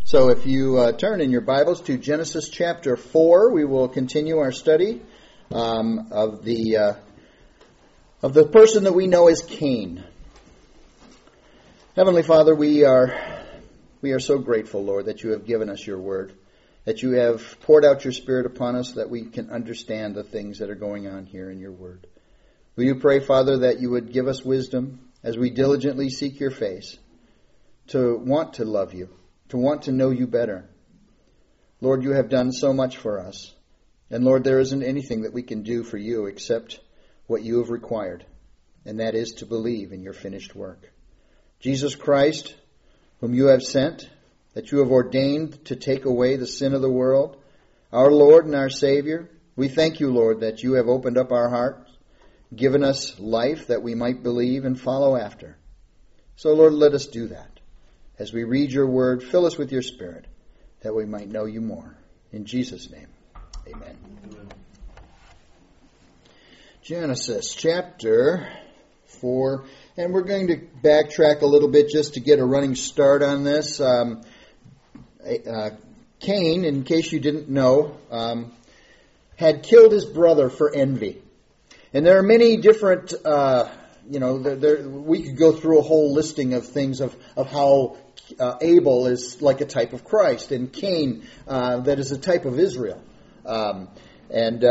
So if you turn in your Bibles to Genesis chapter 4, we will continue our study of the person that we know as Cain. Heavenly Father, we are so grateful, Lord, that you have given us your word, that you have poured out your Spirit upon us, that we can understand the things that are going on here in your word. Will you pray, Father, that you would give us wisdom as we diligently seek your face, to want to love you, to want to know you better. Lord, you have done so much for us. And Lord, there isn't anything that we can do for you except what you have required, and that is to believe in your finished work. Jesus Christ, whom you have sent, that you have ordained to take away the sin of the world, our Lord and our Savior, we thank you, Lord, that you have opened up our hearts, given us life that we might believe and follow after. So, Lord, let us do that. As we read your word, fill us with your Spirit, that we might know you more. In Jesus' name, amen. Genesis chapter 4, and we're going to backtrack a little bit just to get a running start on this. Cain, in case you didn't know, had killed his brother for envy. And there are many different, we could go through a whole listing of things of how Abel is like a type of Christ, and Cain that is a type of Israel. And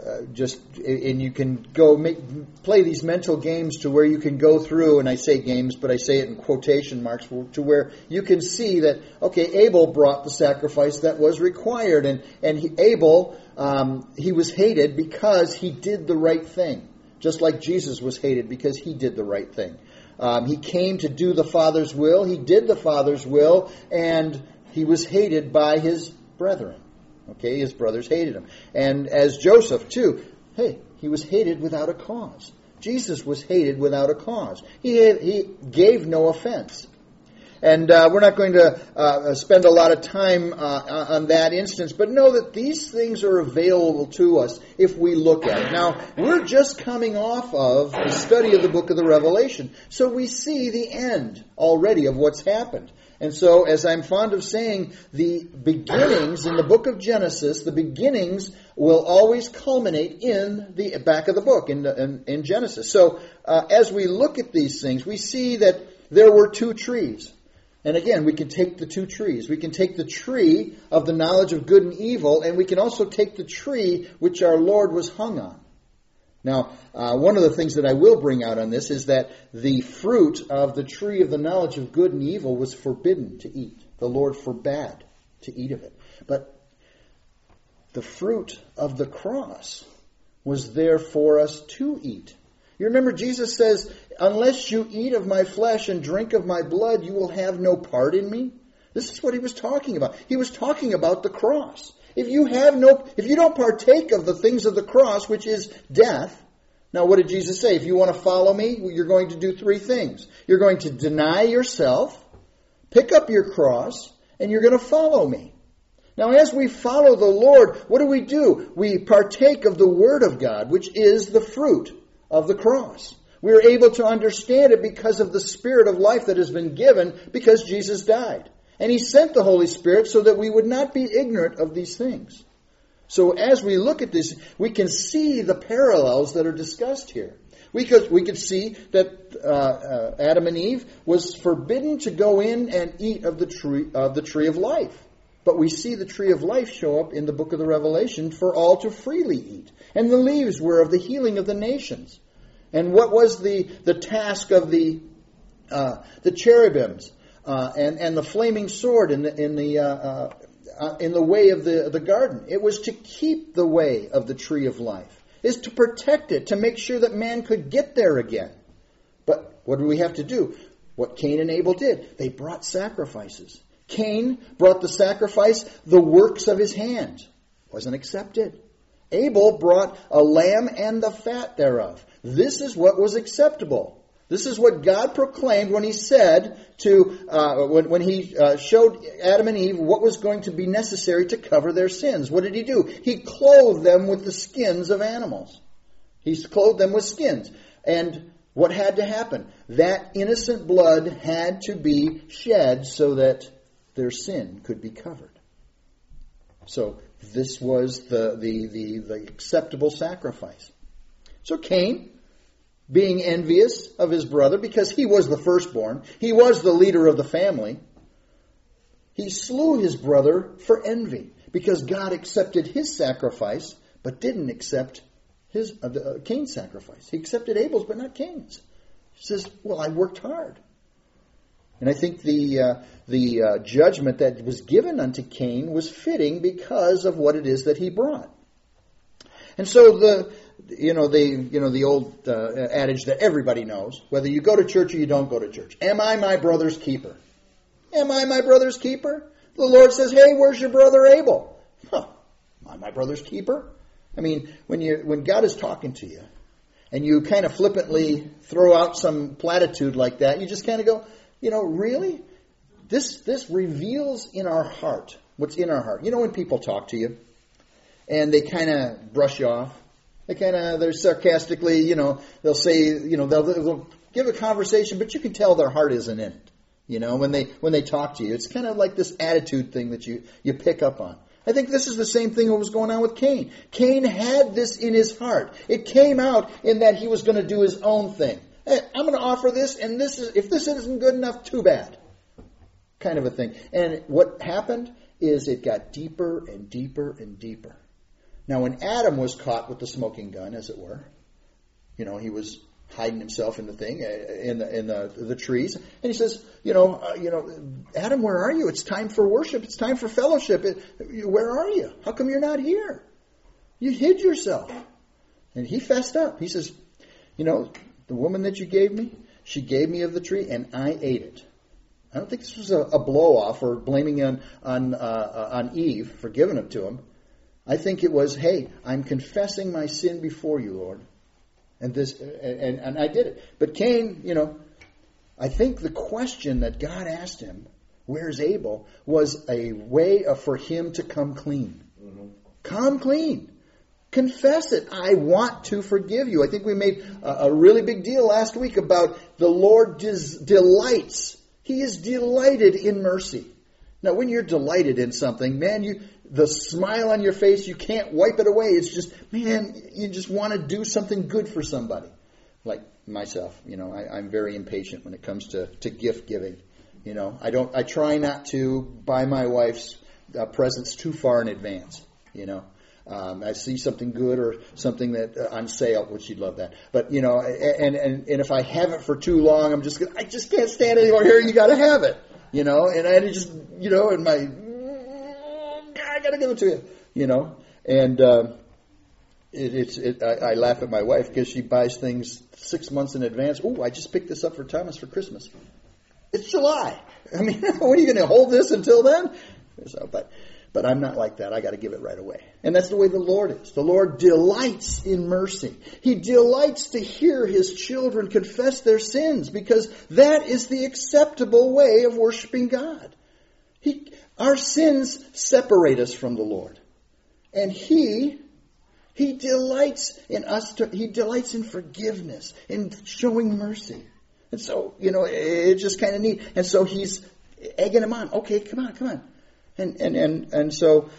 you can go play these mental games to where you can go through, and I say games, but I say it in quotation marks, to where you can see that, okay, Abel brought the sacrifice that was required, and Abel, he was hated because he did the right thing, just like Jesus was hated because he did the right thing. He came to do the Father's will, he did the Father's will, and he was hated by his brethren. Okay, his brothers hated him. And as Joseph, too, he was hated without a cause. Jesus was hated without a cause. He gave no offense. And we're not going to spend a lot of time on that instance, but know that these things are available to us if we look at it. Now, we're just coming off of the study of the book of the Revelation, so we see the end already of what's happened. And so, as I'm fond of saying, the beginnings in the book of Genesis, the beginnings will always culminate in the back of the book, in Genesis. So, as we look at these things, we see that there were two trees. And again, we can take the two trees. We can take the tree of the knowledge of good and evil, and we can also take the tree which our Lord was hung on. Now, one of the things that I will bring out on this is that the fruit of the tree of the knowledge of good and evil was forbidden to eat. The Lord forbade to eat of it. But the fruit of the cross was there for us to eat. You remember Jesus says, unless you eat of my flesh and drink of my blood, you will have no part in me. This is what he was talking about. He was talking about the cross. If you don't partake of the things of the cross, which is death. Now, what did Jesus say? If you want to follow me, you're going to do three things. You're going to deny yourself, pick up your cross, and you're going to follow me. Now, as we follow the Lord, what do? We partake of the Word of God, which is the fruit of the cross. We are able to understand it because of the Spirit of life that has been given because Jesus died. And He sent the Holy Spirit so that we would not be ignorant of these things. So as we look at this, we can see the parallels that are discussed here. We could see that Adam and Eve was forbidden to go in and eat of the tree of life. But we see the tree of life show up in the book of the Revelation for all to freely eat. And the leaves were of the healing of the nations. And what was the task of the cherubims and the flaming sword in the way of the garden? It was to keep the way of the tree of life, is to protect it, to make sure that man could get there again. But what do we have to do? What Cain and Abel did. They brought sacrifices. Cain brought the sacrifice, the works of his hands. Wasn't accepted. Abel brought a lamb and the fat thereof. This is what was acceptable. This is what God proclaimed when He said when He showed Adam and Eve what was going to be necessary to cover their sins. What did He do? He clothed them with the skins of animals. He clothed them with skins. And what had to happen? That innocent blood had to be shed so that their sin could be covered. So this was the acceptable sacrifice. So Cain, being envious of his brother because he was the firstborn, he was the leader of the family, he slew his brother for envy because God accepted his sacrifice but didn't accept Cain's sacrifice. He accepted Abel's but not Cain's. He says, well, I worked hard. And I think the judgment that was given unto Cain was fitting because of what it is that he brought. And so the old adage that everybody knows, whether you go to church or you don't go to church, am I my brother's keeper? Am I my brother's keeper? The Lord says, hey, where's your brother Abel? Huh, am I my brother's keeper? I mean, when God is talking to you and you kind of flippantly throw out some platitude like that, you just kind of go, really? This reveals in our heart what's in our heart. You know when people talk to you and they kind of brush you off? They're sarcastically, they'll say, they'll give a conversation, but you can tell their heart isn't in it. When they talk to you, it's kind of like this attitude thing that you pick up on. I think this is the same thing that was going on with Cain. Cain had this in his heart. It came out in that he was going to do his own thing. Hey, I'm going to offer this, and if this isn't good enough, too bad. Kind of a thing. And what happened is it got deeper and deeper and deeper. Now, when Adam was caught with the smoking gun, as it were, he was hiding himself in the thing, in the trees, and he says, Adam, where are you? It's time for worship. It's time for fellowship. Where are you? How come you're not here? You hid yourself. And he fessed up. He says, the woman that you gave me, she gave me of the tree, and I ate it. I don't think this was a blow-off or blaming on Eve for giving it to him. I think it was, hey, I'm confessing my sin before you, Lord. And I did it. But Cain, I think the question that God asked him, where's Abel, was a way for him to come clean. Mm-hmm. Come clean. Confess it. I want to forgive you. I think we made a really big deal last week about the Lord delights. He is delighted in mercy. Now, when you're delighted in something, man, the smile on your face, you can't wipe it away. It's just, man, you just want to do something good for somebody. Like myself, I'm very impatient when it comes to gift giving. I try not to buy my wife's presents too far in advance. I see something good or something that on sale, which she'd love that. But and if I have it for too long, I just can't stand it anymore. Here, you got to have it. And I just in my I got to give it to you. And I laugh at my wife because she buys things 6 months in advance. Oh, I just picked this up for Thomas for Christmas. It's July. I mean, what are you going to hold this until then? So, but I'm not like that. I got to give it right away. And that's the way the Lord is. The Lord delights in mercy. He delights to hear His children confess their sins because that is the acceptable way of worshiping God. Our sins separate us from the Lord. And He delights in us. He delights in forgiveness, in showing mercy. And so, it's just kind of neat. And so He's egging him on. Okay, come on. And so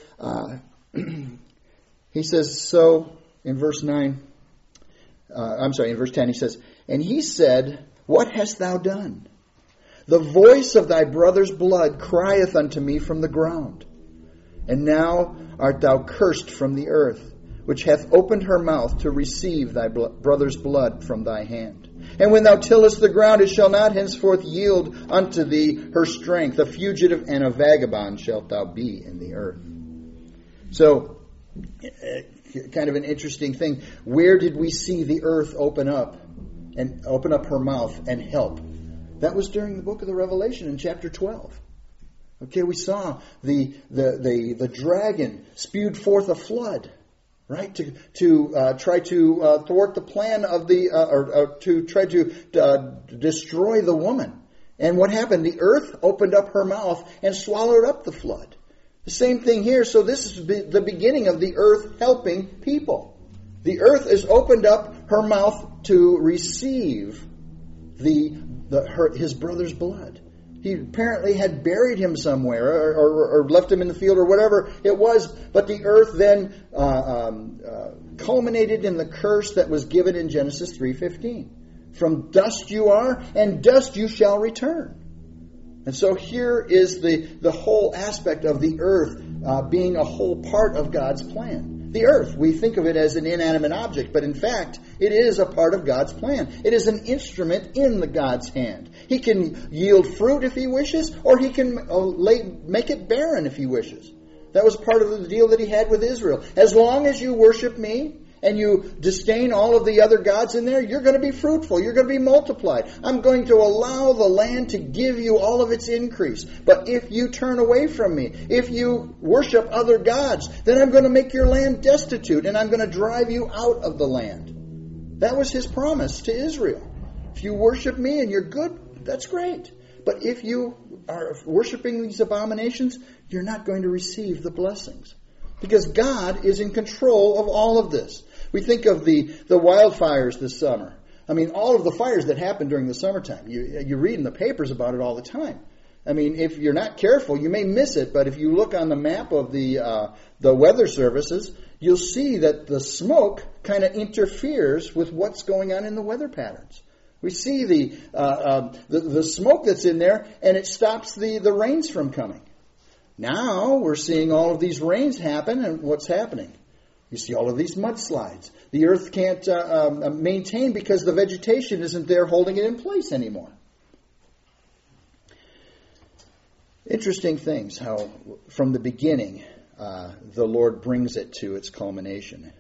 he says, so in verse 9, in verse 10, he says, and he said, what hast thou done? The voice of thy brother's blood crieth unto me from the ground. And now art thou cursed from the earth, which hath opened her mouth to receive thy brother's blood from thy hand. And when thou tillest the ground, it shall not henceforth yield unto thee her strength. A fugitive and a vagabond shalt thou be in the earth. So, kind of an interesting thing. Where did we see the earth open up her mouth and help? That was during the book of the Revelation in chapter 12. Okay, we saw the dragon spewed forth a flood. Right, to try to thwart the plan of or to try to destroy the woman. And what happened? The earth opened up her mouth and swallowed up the flood. The same thing here. So this is the beginning of the earth helping people. The earth has opened up her mouth to receive his brother's blood. He apparently had buried him somewhere or left him in the field or whatever it was. But the earth then culminated in the curse that was given in Genesis 3:15. From dust you are, and dust you shall return. And so here is the whole aspect of the earth being a whole part of God's plan. The earth, we think of it as an inanimate object, but in fact, it is a part of God's plan. It is an instrument in the God's hand. He can yield fruit if He wishes, or He can make it barren if He wishes. That was part of the deal that He had with Israel. As long as you worship Me, and you disdain all of the other gods in there, you're going to be fruitful. You're going to be multiplied. I'm going to allow the land to give you all of its increase. But if you turn away from Me, if you worship other gods, then I'm going to make your land destitute, and I'm going to drive you out of the land. That was His promise to Israel. If you worship Me and you're good, that's great. But if you are worshiping these abominations, you're not going to receive the blessings. Because God is in control of all of this. We think of the wildfires this summer. I mean, all of the fires that happen during the summertime. You read in the papers about it all the time. I mean, if you're not careful, you may miss it. But if you look on the map of the weather services, you'll see that the smoke kind of interferes with what's going on in the weather patterns. We see the smoke that's in there, and it stops the rains from coming. Now we're seeing all of these rains happen, and what's happening? You see all of these mudslides. The earth can't maintain because the vegetation isn't there holding it in place anymore. Interesting things how from the beginning the Lord brings it to its culmination.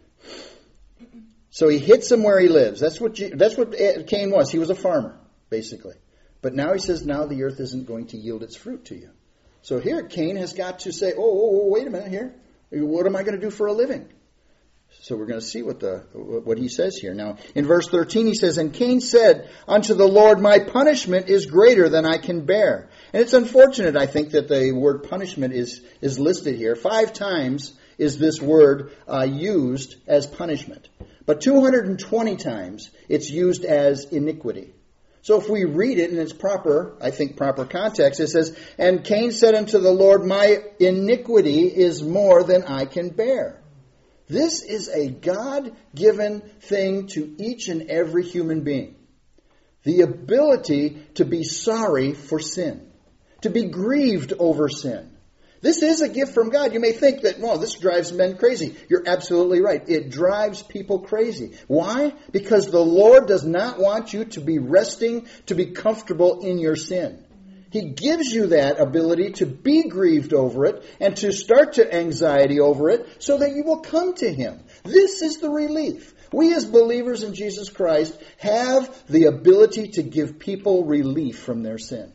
So He hits him where he lives. That's what Cain was. He was a farmer, basically. But now He says, now the earth isn't going to yield its fruit to you. So here Cain has got to say, wait a minute here. What am I going to do for a living? So we're going to see what he says here. Now, in verse 13 he says, and Cain said unto the Lord, my punishment is greater than I can bear. And it's unfortunate, I think, that the word punishment is listed here. 5 times is this word used as punishment. But 220 times it's used as iniquity. So if we read it in its proper context, it says, and Cain said unto the Lord, my iniquity is more than I can bear. This is a God-given thing to each and every human being. The ability to be sorry for sin, to be grieved over sin. This is a gift from God. You may think that, this drives men crazy. You're absolutely right. It drives people crazy. Why? Because the Lord does not want you to be resting, to be comfortable in your sin. He gives you that ability to be grieved over it and to start to anxiety over it so that you will come to Him. This is the relief. We as believers in Jesus Christ have the ability to give people relief from their sin.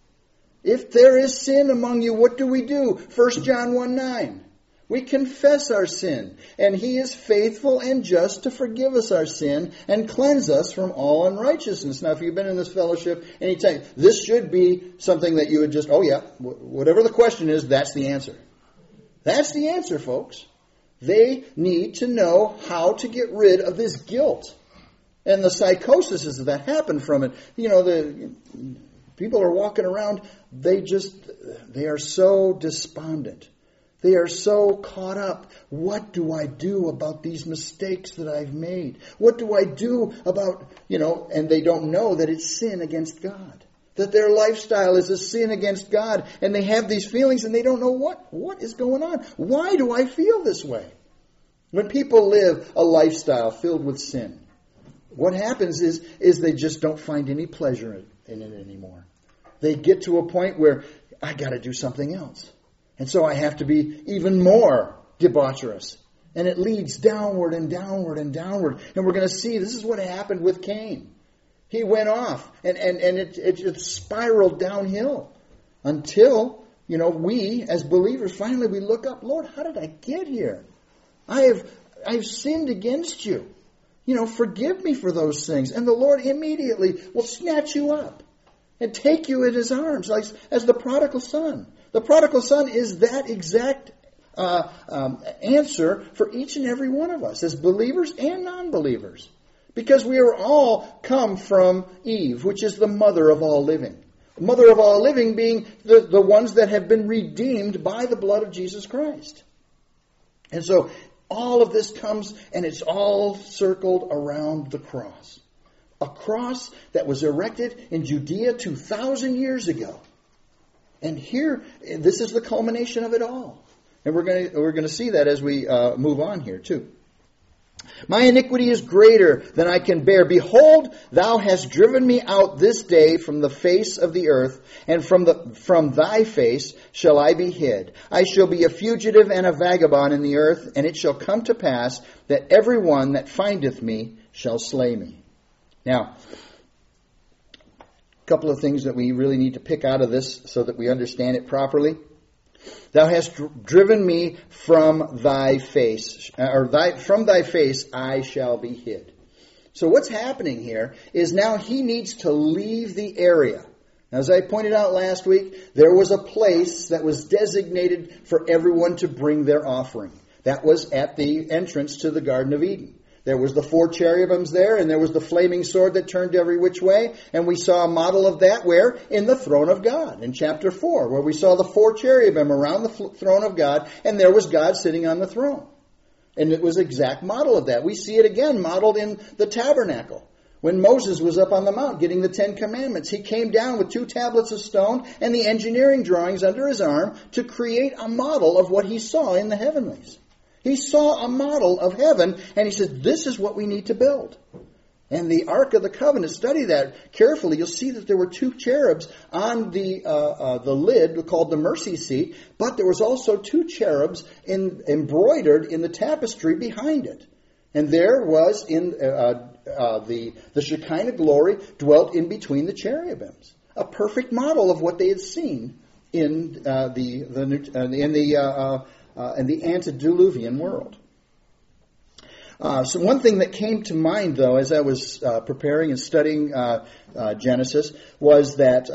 If there is sin among you, what do we do? 1 John 1:9. We confess our sin, and He is faithful and just to forgive us our sin and cleanse us from all unrighteousness. Now, if you've been in this fellowship anytime, this should be something that you would just, whatever the question is, that's the answer. That's the answer, folks. They need to know how to get rid of this guilt and the psychosis that happen from it. The people are walking around, they are so despondent. They are so caught up. What do I do about these mistakes that I've made? What do I do about, and they don't know that it's sin against God. That their lifestyle is a sin against God. And they have these feelings and they don't know what is going on. Why do I feel this way? When people live a lifestyle filled with sin, what happens is they just don't find any pleasure in it anymore. They get to a point where I got to do something else. And so I have to be even more debaucherous. And it leads downward and downward and downward. And we're going to see this is what happened with Cain. He went off and it spiraled downhill until, we as believers, finally we look up, Lord, how did I get here? I've sinned against you. Forgive me for those things. And the Lord immediately will snatch you up and take you in His arms, like as the prodigal son. The prodigal son is that exact answer for each and every one of us, as believers and non-believers. Because we are all come from Eve, which is the mother of all living. Mother of all living being the ones that have been redeemed by the blood of Jesus Christ. And so all of this comes, and it's all circled around the cross. A cross that was erected in Judea 2,000 years ago. And here, this is the culmination of it all. And we're going to see that as we move on here too. My iniquity is greater than I can bear. Behold, thou hast driven me out this day from the face of the earth, and from thy face shall I be hid. I shall be a fugitive and a vagabond in the earth, and it shall come to pass that every one that findeth me shall slay me. Now, a couple of things that we really need to pick out of this so that we understand it properly. Thou hast driven me from thy face, from thy face I shall be hid. So what's happening here is now he needs to leave the area. As I pointed out last week, there was a place that was designated for everyone to bring their offering. That was at the entrance to the Garden of Eden. There was the 4 cherubims there, and there was the flaming sword that turned every which way. And we saw a model of that where? In the throne of God, in chapter 4, where we saw the 4 cherubim around the throne of God, and there was God sitting on the throne. And it was an exact model of that. We see it again modeled in the tabernacle. When Moses was up on the mount getting the 10 commandments, he came down with 2 tablets of stone and the engineering drawings under his arm to create a model of what he saw in the heavenlies. He saw a model of heaven, and he said, this is what we need to build. And the Ark of the Covenant, study that carefully. You'll see that there were 2 cherubs on the lid called the mercy seat, but there was also 2 cherubs embroidered in the tapestry behind it. And there was in the Shekinah glory dwelt in between the cherubims. A perfect model of what they had seen in the antediluvian world. So one thing that came to mind, though, as I was preparing and studying Genesis, was that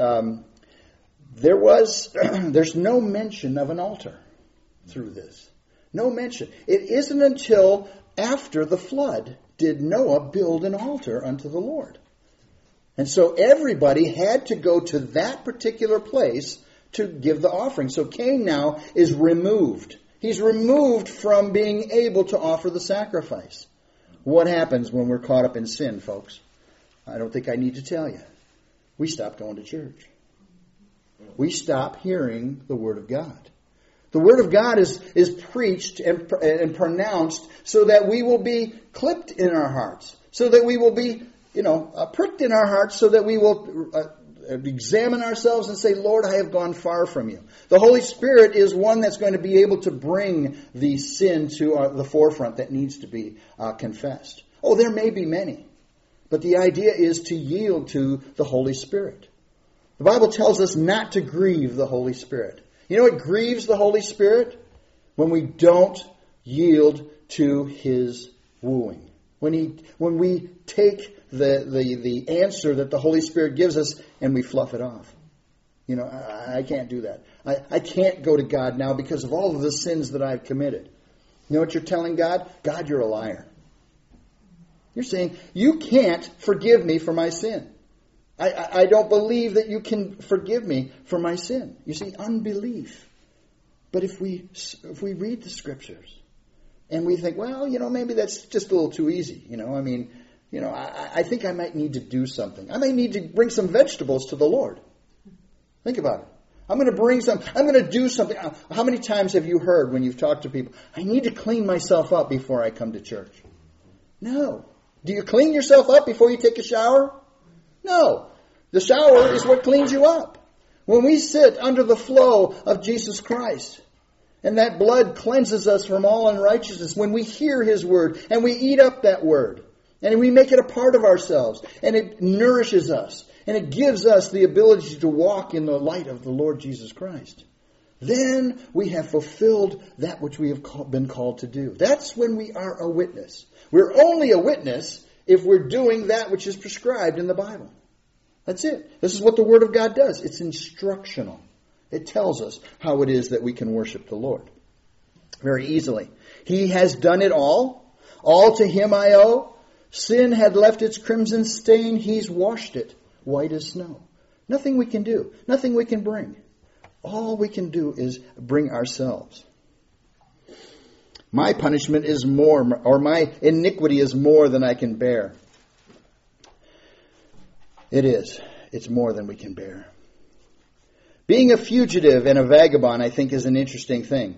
there's no mention of an altar through this. No mention. It isn't until after the flood did Noah build an altar unto the Lord. And so everybody had to go to that particular place to give the offering. So Cain now is removed. He's removed from being able to offer the sacrifice. What happens when we're caught up in sin, folks? I don't think I need to tell you. We stop going to church. We stop hearing the Word of God. The Word of God is preached and pronounced so that we will be clipped in our hearts. So that we will be, pricked in our hearts, so that we will examine ourselves and say, Lord, I have gone far from you. The Holy Spirit is one that's going to be able to bring the sin to the forefront that needs to be confessed. Oh, there may be many, but the idea is to yield to the Holy Spirit. The Bible tells us not to grieve the Holy Spirit. You know what grieves the Holy Spirit? When we don't yield to His wooing. When we take the answer that the Holy Spirit gives us and we fluff it off. I can't do that. I can't go to God now because of all of the sins that I've committed. You know what you're telling God? God, you're a liar. You're saying, you can't forgive me for my sin. I don't believe that you can forgive me for my sin. You see, unbelief. But if we read the Scriptures and we think, well, maybe that's just a little too easy. I think I might need to do something. I might need to bring some vegetables to the Lord. Think about it. I'm going to do something. How many times have you heard when you've talked to people, I need to clean myself up before I come to church? No. Do you clean yourself up before you take a shower? No. The shower is what cleans you up. When we sit under the flow of Jesus Christ, and that blood cleanses us from all unrighteousness, when we hear His Word, and we eat up that Word, and we make it a part of ourselves, and it nourishes us, and it gives us the ability to walk in the light of the Lord Jesus Christ, then we have fulfilled that which we have been called to do. That's when we are a witness. We're only a witness if we're doing that which is prescribed in the Bible. That's it. This is what the Word of God does. It's instructional. It tells us how it is that we can worship the Lord. Very easily. He has done it all. All to Him I owe. Sin had left its crimson stain. He's washed it white as snow. Nothing we can do. Nothing we can bring. All we can do is bring ourselves. My punishment is more, or my iniquity is more than I can bear. It is. It's more than we can bear. Being a fugitive and a vagabond, I think, is an interesting thing.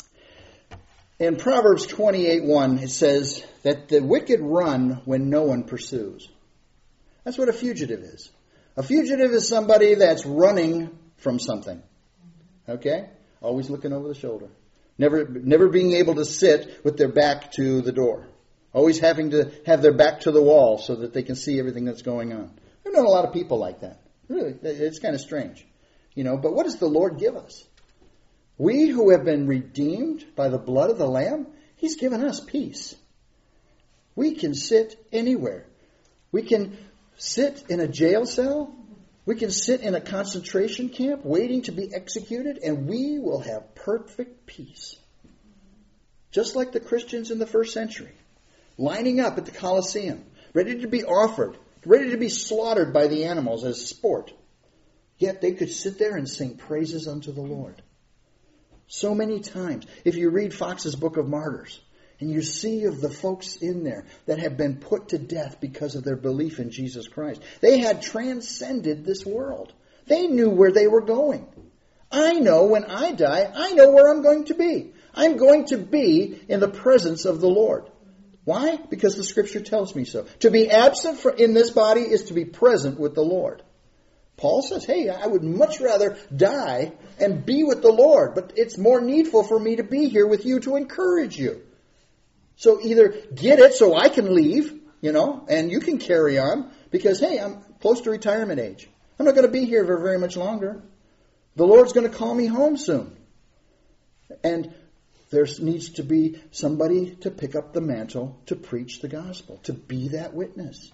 In Proverbs 28:1, it says that the wicked run when no one pursues. That's what a fugitive is. A fugitive is somebody that's running from something. Okay? Always looking over the shoulder. Never being able to sit with their back to the door. Always having to have their back to the wall so that they can see everything that's going on. I've known a lot of people like that. Really, it's kind of strange. But what does the Lord give us? We who have been redeemed by the blood of the Lamb, He's given us peace. We can sit anywhere. We can sit in a jail cell. We can sit in a concentration camp waiting to be executed, and we will have perfect peace. Just like the Christians in the first century, lining up at the Colosseum, ready to be offered, ready to be slaughtered by the animals as sport. Yet they could sit there and sing praises unto the Lord. So many times, if you read Fox's Book of Martyrs, and you see of the folks in there that have been put to death because of their belief in Jesus Christ. They had transcended this world. They knew where they were going. I know when I die, I know where I'm going to be. I'm going to be in the presence of the Lord. Why? Because the Scripture tells me so. To be absent in this body is to be present with the Lord. Paul says, hey, I would much rather die and be with the Lord, but it's more needful for me to be here with you to encourage you. So either get it so I can leave, and you can carry on, because, hey, I'm close to retirement age. I'm not going to be here for very much longer. The Lord's going to call me home soon. And there needs to be somebody to pick up the mantle to preach the gospel, to be that witness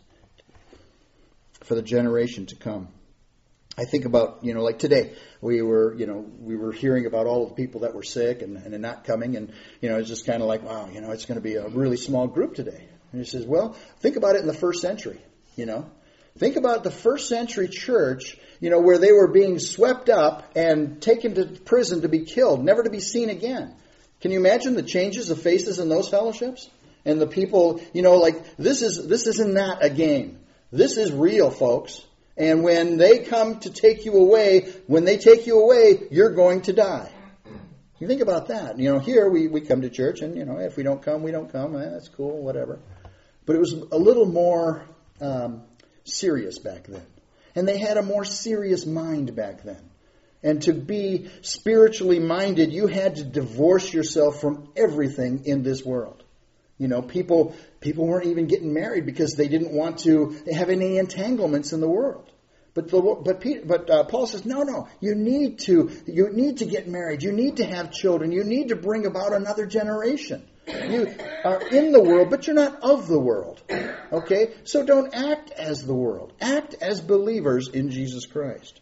for the generation to come. I think about, like today, we were hearing about all the people that were sick and not coming. And, it's just kind of like, wow, it's going to be a really small group today. And he says, well, think about it in the first century, Think about the first century church, where they were being swept up and taken to prison to be killed, never to be seen again. Can you imagine the changes of faces in those fellowships? And the people, this isn't that a game. This is real, folks. And when they come to take you away, you're going to die. You think about that. Here we come to church and, if we don't come, we don't come. That's cool, whatever. But it was a little more serious back then. And they had a more serious mind back then. And to be spiritually minded, you had to divorce yourself from everything in this world. People weren't even getting married because they didn't want to have any entanglements in the world. But Paul says, no, you need to get married. You need to have children. You need to bring about another generation. You are in the world, but you're not of the world. Okay? So don't act as the world. Act as believers in Jesus Christ.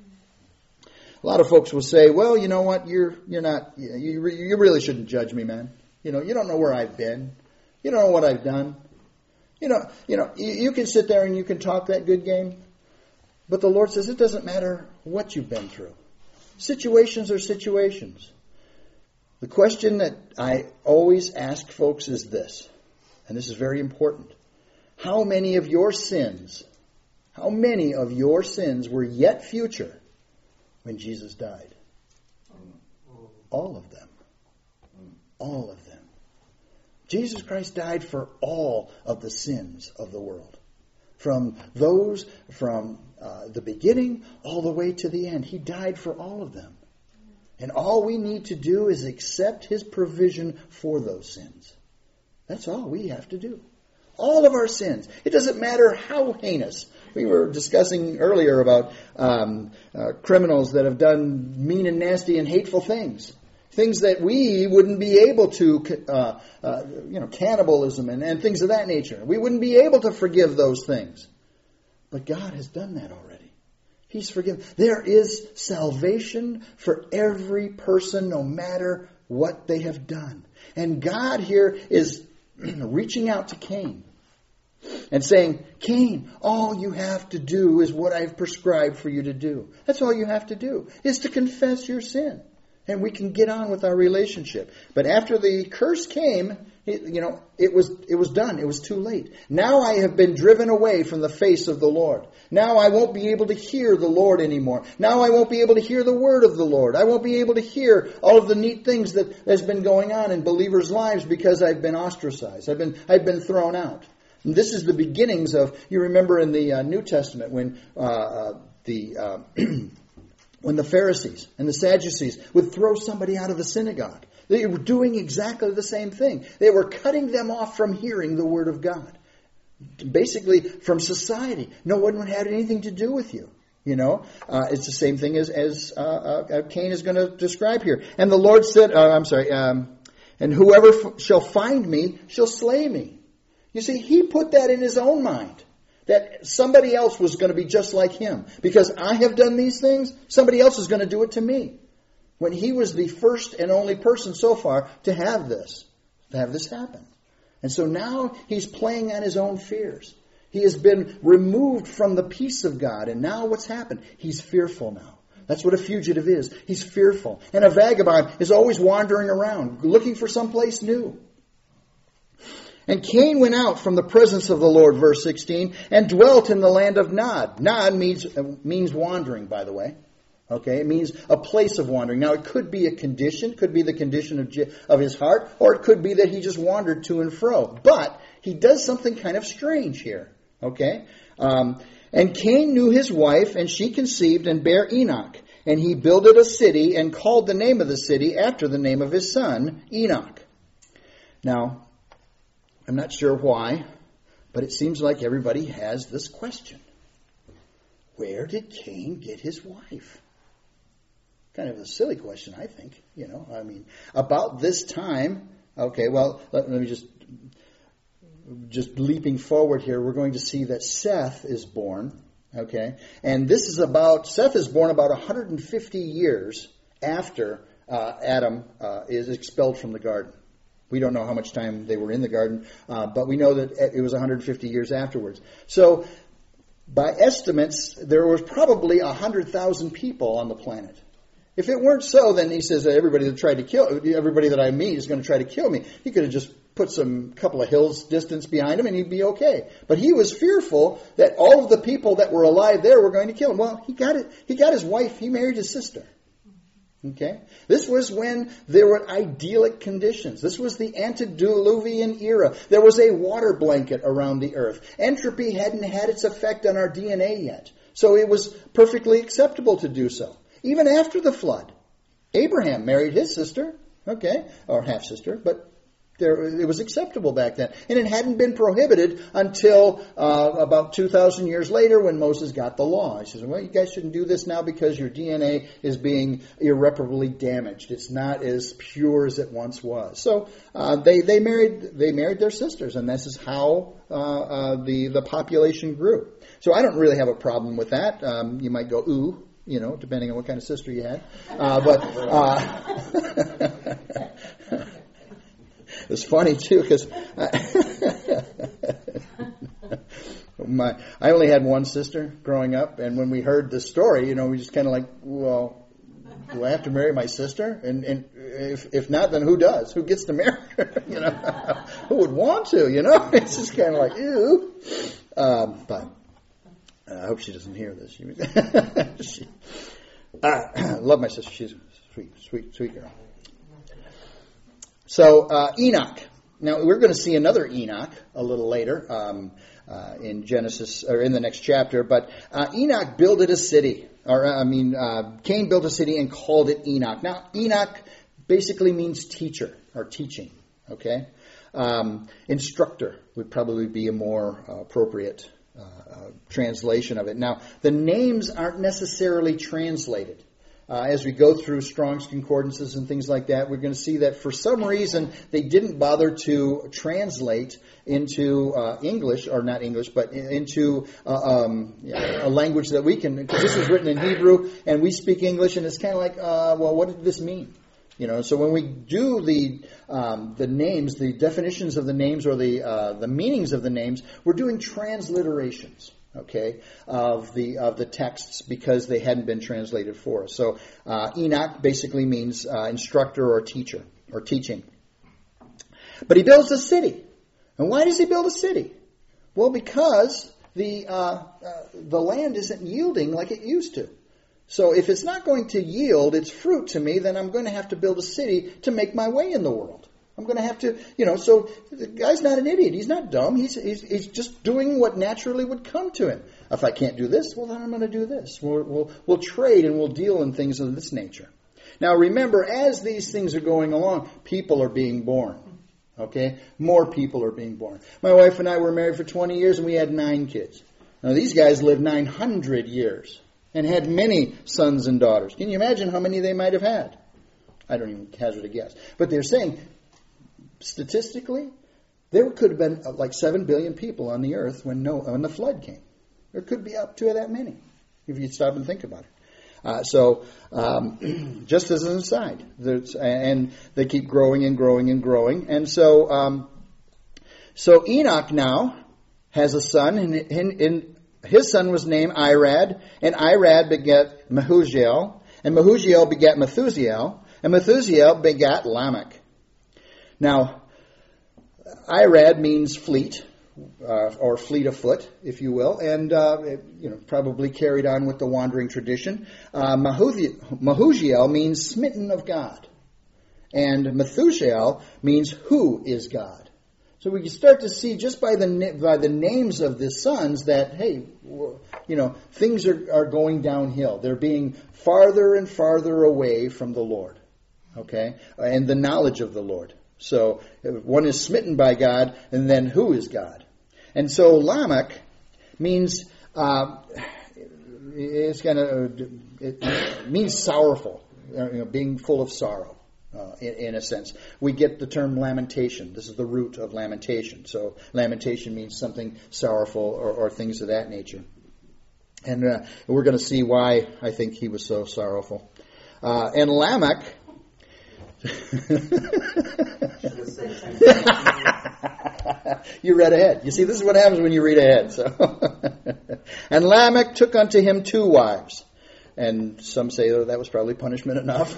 A lot of folks will say, well, you know what? You really shouldn't judge me, man. You don't know where I've been. You don't know what I've done. You can sit there and you can talk that good game. But the Lord says it doesn't matter what you've been through. Situations are situations. The question that I always ask folks is this, and this is very important. How many of your sins were yet future when Jesus died? All of them. All of them. Jesus Christ died for all of the sins of the world. From the beginning all the way to the end. He died for all of them. And all we need to do is accept His provision for those sins. That's all we have to do. All of our sins. It doesn't matter how heinous. We were discussing earlier about criminals that have done mean and nasty and hateful things. Things that we wouldn't be able to, cannibalism and things of that nature. We wouldn't be able to forgive those things. But God has done that already. He's forgiven. There is salvation for every person, no matter what they have done. And God here is reaching out to Cain. and saying, Cain, all you have to do is what I've prescribed for you to do. That's all you have to do, is to confess your sin. And we can get on with our relationship. But after the curse came, it was done. It was too late. Now I have been driven away from the face of the Lord. Now I won't be able to hear the Lord anymore. Now I won't be able to hear the word of the Lord. I won't be able to hear all of the neat things that has been going on in believers' lives because I've been ostracized. I've been thrown out. And this is the beginnings of, you remember in the New Testament when when the Pharisees and the Sadducees would throw somebody out of the synagogue. They were doing exactly the same thing. They were cutting them off from hearing the Word of God. Basically, from society. No one would have anything to do with you. It's the same thing as Cain is going to describe here. And the Lord said, and whoever shall find me shall slay me. You see, he put that in his own mind. That somebody else was going to be just like him. Because I have done these things, somebody else is going to do it to me. When he was the first and only person so far to have this happen. And so now he's playing on his own fears. He has been removed from the peace of God. And now what's happened? He's fearful now. That's what a fugitive is. He's fearful. And a vagabond is always wandering around, looking for someplace new. And Cain went out from the presence of the Lord, verse 16, and dwelt in the land of Nod. Nod means wandering, by the way. Okay, it means a place of wandering. Now, it could be a condition, could be the condition of his heart, or it could be that he just wandered to and fro. But he does something kind of strange here. Okay, and Cain knew his wife, and she conceived and bare Enoch. And he builded a city and called the name of the city after the name of his son, Enoch. Now, I'm not sure why, but it seems like everybody has this question. Where did Cain get his wife? Kind of a silly question, I think. About this time, okay, well, let me just leaping forward here, we're going to see that Seth is born, okay? And Seth is born about 150 years after Adam is expelled from the garden. We don't know how much time they were in the garden, but we know that it was 150 years afterwards. So, by estimates, there was probably 100,000 people on the planet. If it weren't so, then he says that everybody that I meet is going to try to kill me. He could have just put some couple of hills distance behind him and he'd be okay. But he was fearful that all of the people that were alive there were going to kill him. Well, he got it. He got his wife. He married his sister. Okay? This was when there were idyllic conditions. This was the antediluvian era. There was a water blanket around the earth. Entropy hadn't had its effect on our DNA yet. So it was perfectly acceptable to do so. Even after the flood. Abraham married his sister, okay, or half-sister, but it was acceptable back then. And it hadn't been prohibited until about 2,000 years later when Moses got the law. He says, well, you guys shouldn't do this now because your DNA is being irreparably damaged. It's not as pure as it once was. So they married their sisters, and this is how the population grew. So I don't really have a problem with that. You might go, ooh, depending on what kind of sister you had. It's funny, too, because I only had one sister growing up, and when we heard this story, we just kind of like, well, do I have to marry my sister? And if not, then who does? Who gets to marry her? Who would want to, It's just kind of like, ew. But I hope she doesn't hear this. I love my sister. She's a sweet girl. So Enoch. Now we're going to see another Enoch a little later in Genesis or in the next chapter. But Enoch builded a city, Cain built a city and called it Enoch. Now Enoch basically means teacher or teaching. Okay, instructor would probably be a more appropriate translation of it. Now the names aren't necessarily translated. As we go through Strong's Concordances and things like that, we're going to see that for some reason they didn't bother to translate into English, or not English, but into a language that we can, because this was written in Hebrew and we speak English, and it's kind of like, well, what did this mean? So when we do the names, the definitions of the names or the meanings of the names, we're doing transliterations, okay, of the texts because they hadn't been translated for us. So Enoch basically means instructor or teacher or teaching. But he builds a city. And why does he build a city? Well, because the land isn't yielding like it used to. So if it's not going to yield its fruit to me, then I'm going to have to build a city to make my way in the world. I'm going to have to, so the guy's not an idiot. He's not dumb. He's just doing what naturally would come to him. If I can't do this, well, then I'm going to do this. We'll trade and we'll deal in things of this nature. Now, remember, as these things are going along, people are being born. Okay? More people are being born. My wife and I were married for 20 years and we had 9 kids. Now, these guys lived 900 years and had many sons and daughters. Can you imagine how many they might have had? I don't even hazard a guess. But they're saying, statistically, there could have been like 7 billion people on the earth when the flood came. There could be up to that many, if you stop and think about it. Just as an aside, and they keep growing and growing and growing. And so Enoch now has a son, and his son was named Irad, and Irad begat Mehujael, and Mehujael begat Methusael, and Methusael begat Lamech. Now, Irad means fleet, or fleet of foot, if you will, and probably carried on with the wandering tradition. Mehujael means smitten of God, and Methusael means who is God. So we can start to see just by the names of the sons that, hey, things are going downhill. They're being farther and farther away from the Lord, okay, and the knowledge of the Lord. So one is smitten by God, and then who is God? And so Lamech means it means sorrowful, being full of sorrow. In a sense, we get the term lamentation. This is the root of lamentation. So lamentation means something sorrowful or things of that nature. And we're going to see why I think he was so sorrowful. And Lamech. You read ahead. You see, this is what happens when you read ahead. So, and Lamech took unto him 2 wives. And some say that was probably punishment enough.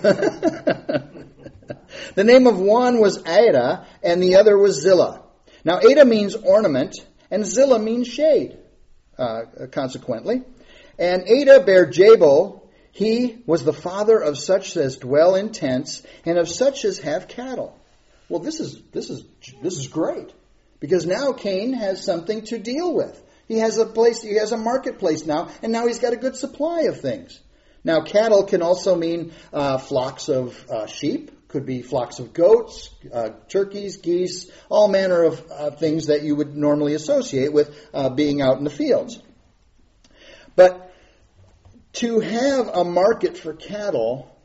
The name of one was Adah, and the other was Zillah. Now, Adah means ornament, and Zillah means shade, consequently. And Adah bare Jabal. He was the father of such as dwell in tents, and of such as have cattle. Well, this is great, because now Cain has something to deal with. He has a place. He has a marketplace now, and now he's got a good supply of things. Now, cattle can also mean flocks of sheep. Could be flocks of goats, turkeys, geese, all manner of things that you would normally associate with being out in the fields. But to have a market for cattle,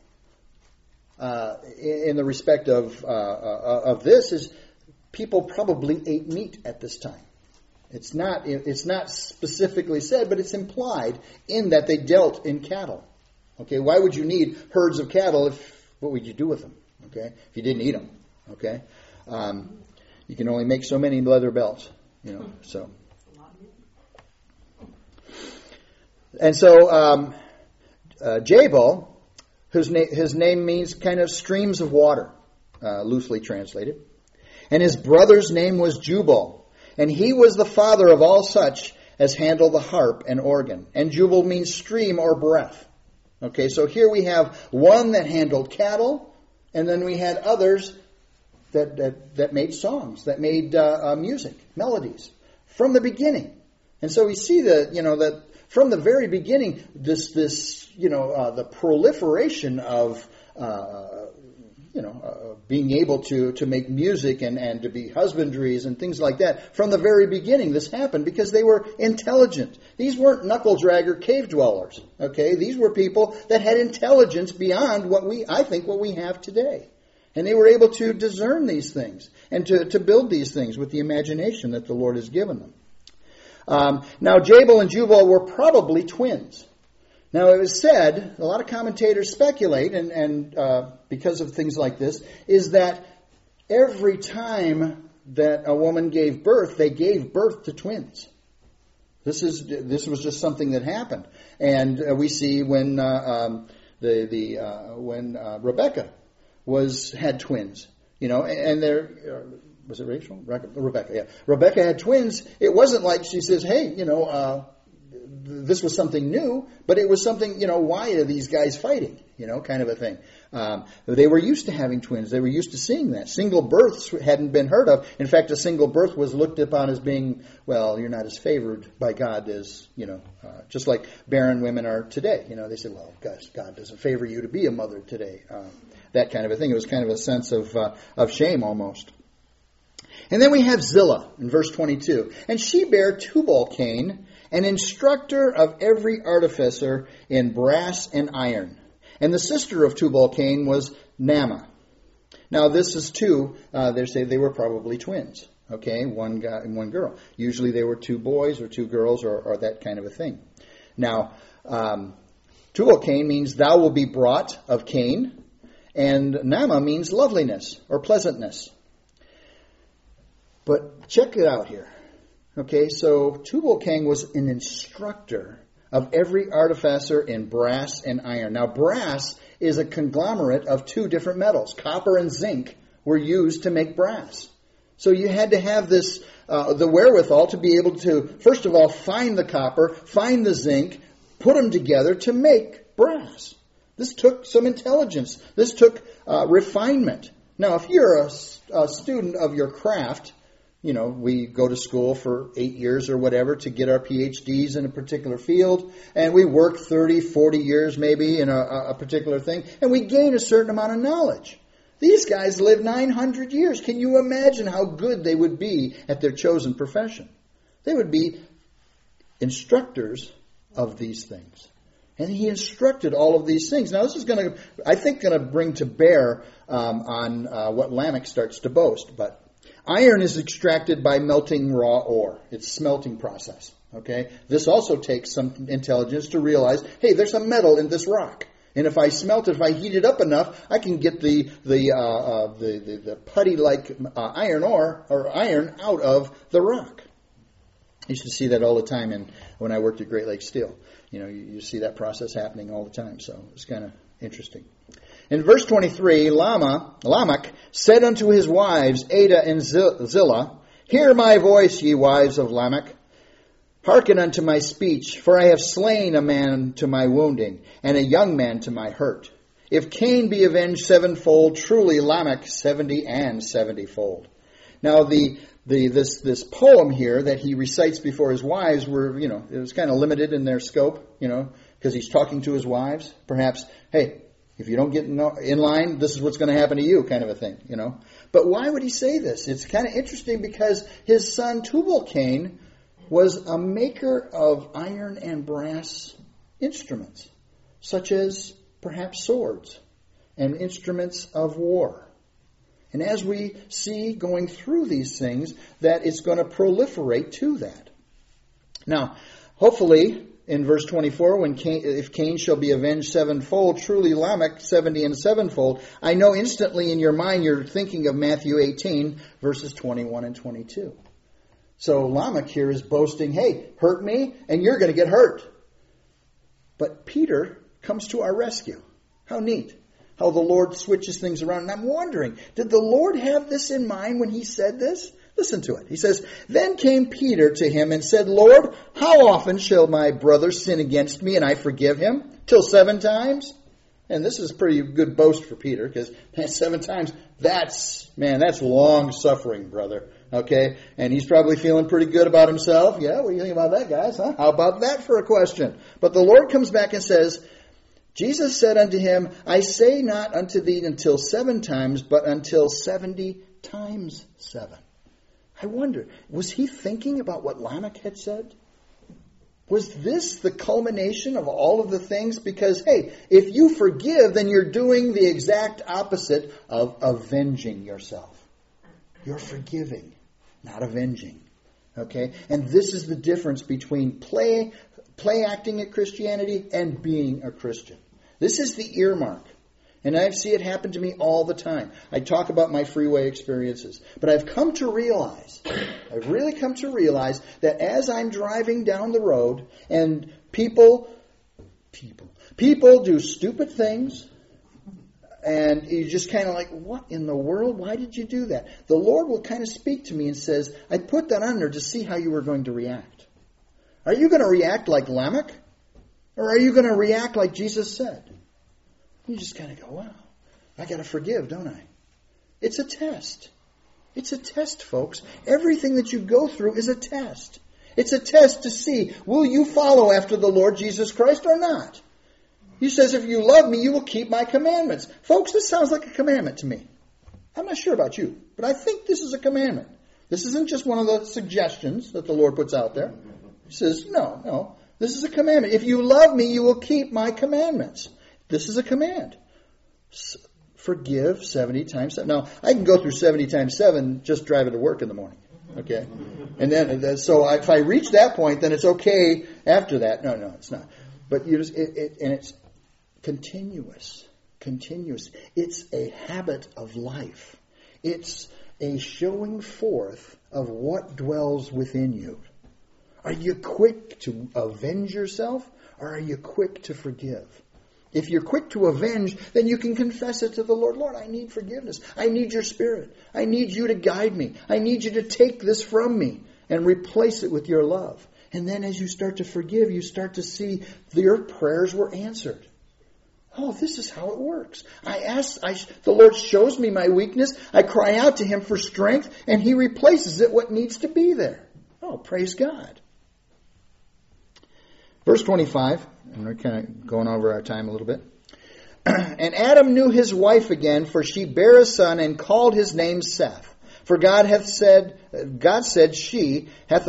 in the respect of this, is people probably ate meat at this time. It's not specifically said, but it's implied in that they dealt in cattle. Okay, why would you need herds of cattle what would you do with them? Okay, if you didn't eat them. Okay, you can only make so many leather belts. So. And so Jabal, his name means kind of streams of water, loosely translated. And his brother's name was Jubal. And he was the father of all such as handle the harp and organ. And Jubal means stream or breath. Okay, so here we have one that handled cattle, and then we had others that made songs, that made music, melodies, from the beginning. And so we see that from the very beginning, the proliferation of being able to make music and to be husbandries and things like that. From the very beginning, this happened because they were intelligent. These weren't knuckle-dragger cave dwellers. Okay, these were people that had intelligence beyond what we have today. And they were able to discern these things and to build these things with the imagination that the Lord has given them. Now, Jabal and Jubal were probably twins. Now, it was said, a lot of commentators speculate, and because of things like this, is that every time that a woman gave birth, they gave birth to twins. This was just something that happened, and we see when when Rebecca had twins, and there was it Rachel? Rebecca, yeah. Rebecca had twins. It wasn't like she says, "Hey, this was something new," but it was something, why are these guys fighting? Kind of a thing. They were used to having twins. They were used to seeing that. Single births hadn't been heard of. In fact, a single birth was looked upon as being, well, you're not as favored by God as, just like barren women are today. They say, well, gosh, God doesn't favor you to be a mother today. That kind of a thing. It was kind of a sense of shame almost. And then we have Zillah in verse 22. And she bare Tubal-Cain, an instructor of every artificer in brass and iron. And the sister of Tubal-Cain was Naamah. Now this is two, they say they were probably twins. Okay, one guy and one girl. Usually they were two boys or two girls or that kind of a thing. Now, Tubal-Cain means thou will be brought of Cain. And Naamah means loveliness or pleasantness. But check it out here. Okay, so Tubal-Cain was an instructor of every artificer in brass and iron. Now, brass is a conglomerate of two different metals. Copper and zinc were used to make brass. So you had to have this, the wherewithal to be able to, first of all, find the copper, find the zinc, put them together to make brass. This took some intelligence. This took refinement. Now, if you're a student of your craft, we go to school for 8 years or whatever to get our PhDs in a particular field, and we work 30, 40 years maybe in a particular thing, and we gain a certain amount of knowledge. These guys live 900 years. Can you imagine how good they would be at their chosen profession? They would be instructors of these things. And he instructed all of these things. Now, this is going to bring to bear on what Lamech starts to boast, but iron is extracted by melting raw ore. It's a smelting process. Okay, this also takes some intelligence to realize, hey, there's a metal in this rock, and if I smelt it, if I heat it up enough, I can get the putty-like iron ore or iron out of the rock. I used to see that all the time when I worked at Great Lakes Steel. You see that process happening all the time, so it's kind of interesting. In verse 23, Lamech said unto his wives, Adah and Zillah, Hear my voice, ye wives of Lamech. Hearken unto my speech, for I have slain a man to my wounding, and a young man to my hurt. If Cain be avenged sevenfold, truly Lamech 70 and 70-fold. Now this poem here that he recites before his wives it was kind of limited in their scope, because he's talking to his wives. Perhaps, hey, if you don't get in line, this is what's going to happen to you, kind of a thing, But why would he say this? It's kind of interesting because his son Tubal-Cain was a maker of iron and brass instruments, such as perhaps swords and instruments of war. And as we see going through these things, that it's going to proliferate to that. Now, hopefully, in verse 24, if Cain shall be avenged sevenfold, truly Lamech 70 and sevenfold, I know instantly in your mind you're thinking of Matthew 18, verses 21 and 22. So Lamech here is boasting, hey, hurt me, and you're going to get hurt. But Peter comes to our rescue. How neat. How the Lord switches things around. And I'm wondering, did the Lord have this in mind when he said this? Listen to it. He says, Then came Peter to him and said, Lord, how often shall my brother sin against me and I forgive him? Till 7 times? And this is a pretty good boast for Peter, because 7 times, that's long suffering, brother. Okay? And he's probably feeling pretty good about himself. Yeah, what do you think about that, guys? Huh? How about that for a question? But the Lord comes back and says, Jesus said unto him, I say not unto thee until 7 times, but until 70 times 7. I wonder, was he thinking about what Lamech had said? Was this the culmination of all of the things? Because, hey, if you forgive, then you're doing the exact opposite of avenging yourself. You're forgiving, not avenging. Okay? And this is the difference between play acting at Christianity and being a Christian. This is the earmark. And I see it happen to me all the time. I talk about my freeway experiences. But I've really come to realize that as I'm driving down the road and people do stupid things, and you just kind of like, what in the world? Why did you do that? The Lord will kind of speak to me and says, I put that on there to see how you were going to react. Are you going to react like Lamech? Or are you going to react like Jesus said? You just kind of go, wow, I got to forgive, don't I? It's a test. It's a test, folks. Everything that you go through is a test. It's a test to see, will you follow after the Lord Jesus Christ or not? He says, if you love me, you will keep my commandments. Folks, this sounds like a commandment to me. I'm not sure about you, but I think this is a commandment. This isn't just one of the suggestions that the Lord puts out there. He says, no, this is a commandment. If you love me, you will keep my commandments. This is a command. Forgive 70 times 7. Now, I can go through 70 times 7 just driving to work in the morning. Okay? And then, so if I reach that point, then it's okay after that. No, it's not. But you just, and it's continuous. Continuous. It's a habit of life. It's a showing forth of what dwells within you. Are you quick to avenge yourself, or are you quick to forgive? If you're quick to avenge, then you can confess it to the Lord. Lord, I need forgiveness. I need your Spirit. I need you to guide me. I need you to take this from me and replace it with your love. And then as you start to forgive, you start to see your prayers were answered. Oh, this is how it works. The Lord shows me my weakness. I cry out to Him for strength, and He replaces it what needs to be there. Oh, praise God. Verse 25, and we're kind of going over our time a little bit. And Adam knew his wife again, for she bare a son, and called his name Seth. For God said, she hath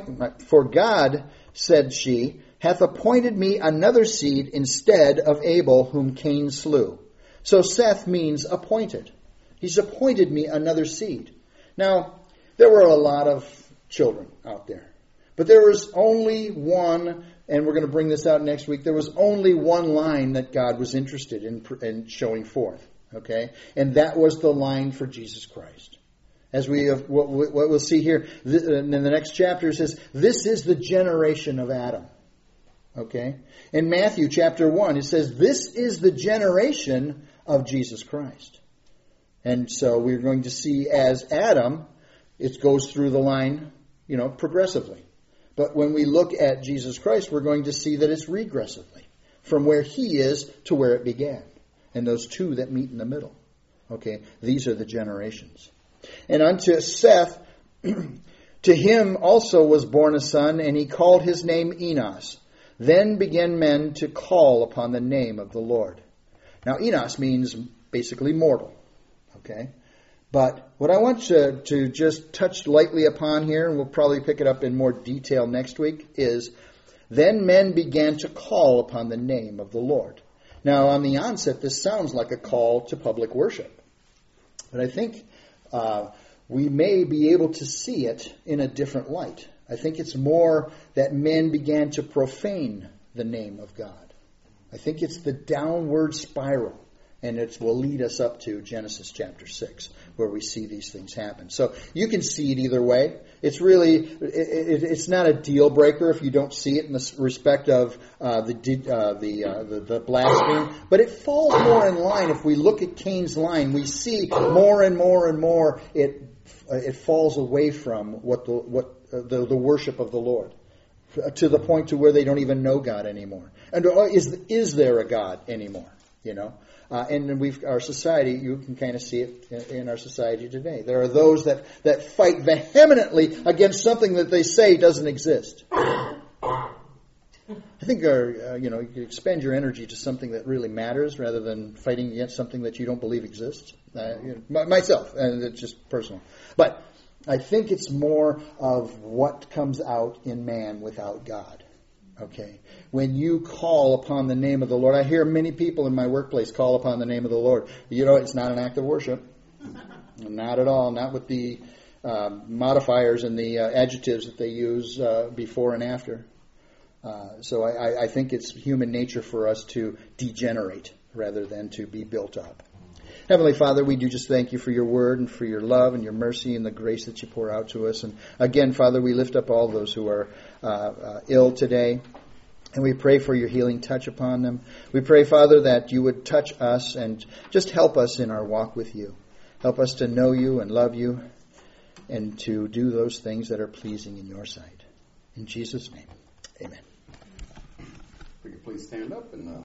appointed me another seed instead of Abel, whom Cain slew. So Seth means appointed. He's appointed me another seed. Now, there were a lot of children out there. But there was only one, and we're going to bring this out next week, there was only one line that God was interested in showing forth. Okay? And that was the line for Jesus Christ. As what we'll see here in the next chapter, it says, this is the generation of Adam. Okay? In Matthew chapter 1, it says, this is the generation of Jesus Christ. And so we're going to see as Adam, it goes through the line, progressively. But when we look at Jesus Christ, we're going to see that it's regressively, from where He is to where it began. And those two that meet in the middle. Okay? These are the generations. And unto Seth, to him also was born a son, and he called his name Enos. Then began men to call upon the name of the Lord. Now, Enos means basically mortal. Okay? But what I want to just touch lightly upon here, and we'll probably pick it up in more detail next week, is then men began to call upon the name of the Lord. Now, on the onset, this sounds like a call to public worship. But I think we may be able to see it in a different light. I think it's more that men began to profane the name of God. I think it's the downward spiral. And it will lead us up to Genesis chapter 6, where we see these things happen. So you can see it either way. It's really, it's not a deal breaker if you don't see it in the respect of the blasphemy. But it falls more in line. If we look at Cain's line, we see more and more and more it falls away from what the worship of the Lord, to the point to where they don't even know God anymore. And is there a God anymore? And our society, you can kind of see it in our society today. There are those that fight vehemently against something that they say doesn't exist. I think you expend your energy to something that really matters rather than fighting against something that you don't believe exists. Myself, and it's just personal. But I think it's more of what comes out in man without God. Okay. When you call upon the name of the Lord, I hear many people in my workplace call upon the name of the Lord. It's not an act of worship. Not at all. Not with the modifiers and the adjectives that they use before and after. So I think it's human nature for us to degenerate rather than to be built up. Heavenly Father, we do just thank you for your word and for your love and your mercy and the grace that you pour out to us. And again, Father, we lift up all those who are ill today. And we pray for your healing touch upon them. We pray, Father, that you would touch us and just help us in our walk with you. Help us to know you and love you and to do those things that are pleasing in your sight. In Jesus' name, amen. If we could please stand up and